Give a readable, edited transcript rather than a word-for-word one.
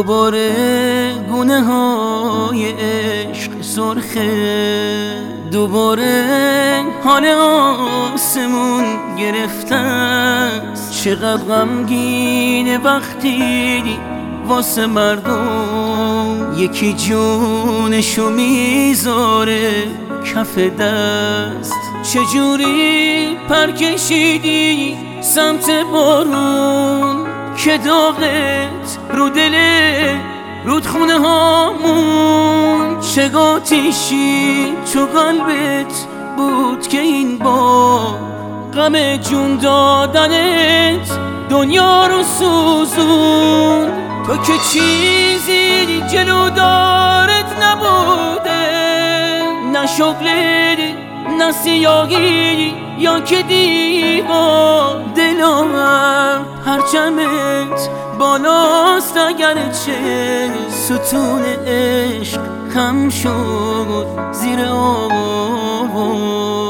دوباره گونه های عشق سرخه، دوباره حال آسمون گرفته است. چقدر غمگینه وقتی واسه مردم یکی جونشو میذاره کف دست. چجوری پر کشیدی سمت بارون که داغت رو دل رودخونه هامون، چه آتیشی تو قلبت بود که این با غم جون دادنت دنیا رو سوزون. تو که چیزی جلو دارت نبوده، نه شغلی نه سیاهی یا که دیوار. دلم پرچمت بالاست اگرچه ستون عشق خم شد زیر آب.